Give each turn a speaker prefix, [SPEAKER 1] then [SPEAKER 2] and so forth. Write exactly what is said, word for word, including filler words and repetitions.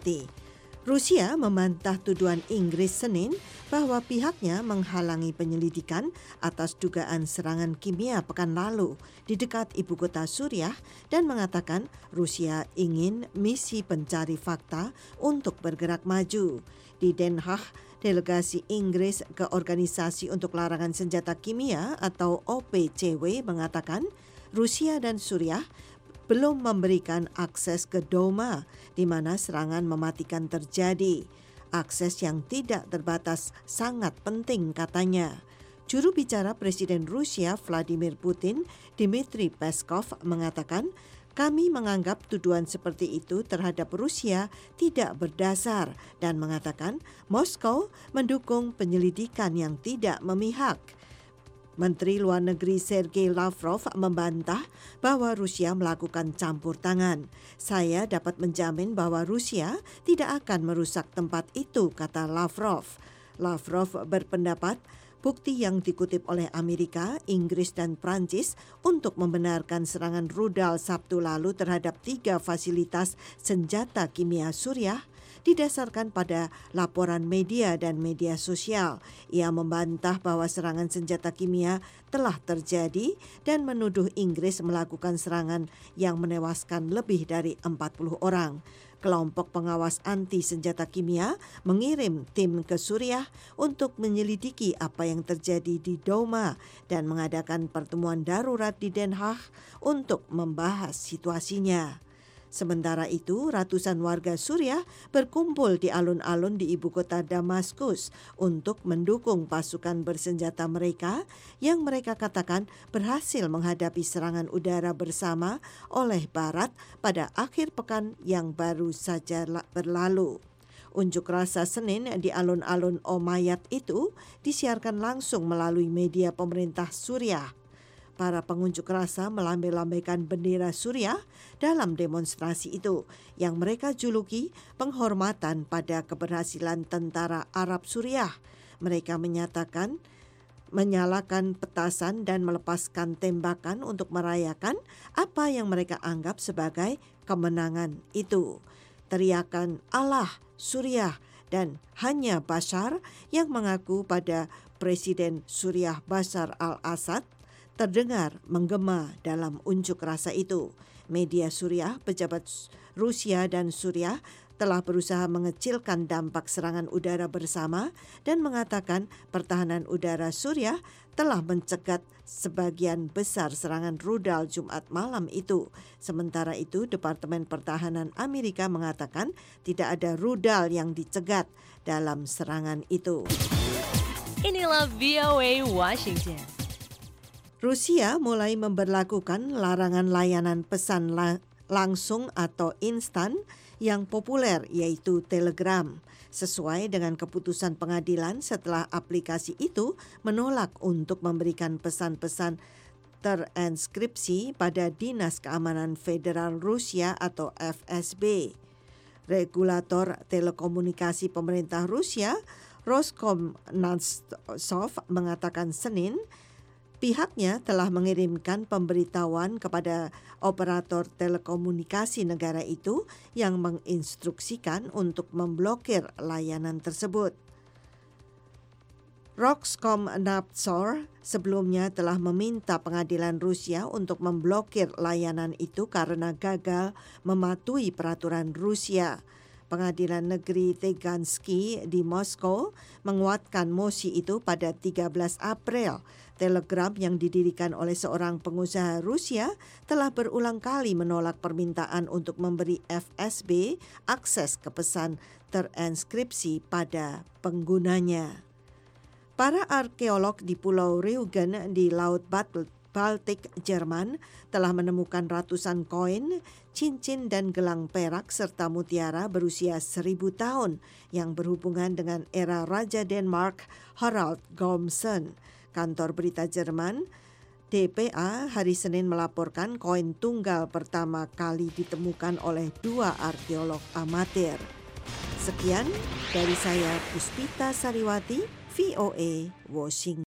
[SPEAKER 1] Sariwati. Rusia membantah tuduhan Inggris Senin bahwa pihaknya menghalangi penyelidikan atas dugaan serangan kimia pekan lalu di dekat ibu kota Suriah dan mengatakan Rusia ingin misi pencari fakta untuk bergerak maju. Di Den Haag, delegasi Inggris ke Organisasi untuk Larangan Senjata Kimia atau O P C W mengatakan Rusia dan Suriah belum memberikan akses ke Douma di mana serangan mematikan terjadi. Akses yang tidak terbatas sangat penting katanya. Juru bicara Presiden Rusia Vladimir Putin, Dmitry Peskov mengatakan, kami menganggap tuduhan seperti itu terhadap Rusia tidak berdasar dan mengatakan Moskow mendukung penyelidikan yang tidak memihak. Menteri Luar Negeri Sergei Lavrov membantah bahwa Rusia melakukan campur tangan. Saya dapat menjamin bahwa Rusia tidak akan merusak tempat itu, kata Lavrov. Lavrov berpendapat bukti yang dikutip oleh Amerika, Inggris, dan Prancis untuk membenarkan serangan rudal Sabtu lalu terhadap tiga fasilitas senjata kimia Suriah didasarkan pada laporan media dan media sosial. Ia membantah bahwa serangan senjata kimia telah terjadi dan menuduh Inggris melakukan serangan yang menewaskan lebih dari empat puluh orang. Kelompok pengawas anti senjata kimia mengirim tim ke Suriah untuk menyelidiki apa yang terjadi di Douma dan mengadakan pertemuan darurat di Den Haag untuk membahas situasinya. Sementara itu, ratusan warga Suriah berkumpul di alun-alun di ibu kota Damaskus untuk mendukung pasukan bersenjata mereka yang mereka katakan berhasil menghadapi serangan udara bersama oleh Barat pada akhir pekan yang baru saja berlalu. Unjuk rasa Senin di alun-alun Umayyad itu disiarkan langsung melalui media pemerintah Suriah. Para pengunjuk rasa melambai-lambaikan bendera Suriah dalam demonstrasi itu yang mereka juluki penghormatan pada keberhasilan tentara Arab Suriah. Mereka menyatakan menyalakan petasan dan melepaskan tembakan untuk merayakan apa yang mereka anggap sebagai kemenangan itu. Teriakan Allah, Suriah, dan hanya Bashar yang mengaku pada Presiden Suriah Bashar al-Assad terdengar menggema dalam unjuk rasa itu. Media Suriah, pejabat Rusia dan Suriah telah berusaha mengecilkan dampak serangan udara bersama dan mengatakan pertahanan udara Suriah telah mencegat sebagian besar serangan rudal Jumat malam itu. Sementara itu, Departemen Pertahanan Amerika mengatakan tidak ada rudal yang dicegat dalam serangan itu.
[SPEAKER 2] Inilah V O A Washington.
[SPEAKER 1] Rusia mulai memberlakukan larangan layanan pesan la- langsung atau instan yang populer yaitu Telegram sesuai dengan keputusan pengadilan setelah aplikasi itu menolak untuk memberikan pesan-pesan terenskripsi pada Dinas Keamanan Federal Rusia atau F S B. Regulator telekomunikasi pemerintah Rusia, Roskomnadzor, mengatakan Senin pihaknya telah mengirimkan pemberitahuan kepada operator telekomunikasi negara itu yang menginstruksikan untuk memblokir layanan tersebut. Roskomnadzor sebelumnya telah meminta pengadilan Rusia untuk memblokir layanan itu karena gagal mematuhi peraturan Rusia. Pengadilan Negeri Tegansky di Moskow menguatkan mosi itu pada tiga belas April. Telegram yang didirikan oleh seorang pengusaha Rusia telah berulang kali menolak permintaan untuk memberi F S B akses ke pesan terenskripsi pada penggunanya. Para arkeolog di Pulau Rügen di Laut Baltik, Jerman telah menemukan ratusan koin, cincin dan gelang perak serta mutiara berusia seribu tahun yang berhubungan dengan era Raja Denmark Harald Gormsen. Kantor berita Jerman D P A hari Senin melaporkan koin tunggal pertama kali ditemukan oleh dua arkeolog amatir. Sekian dari saya Puspita Sariwati, V O A Washington.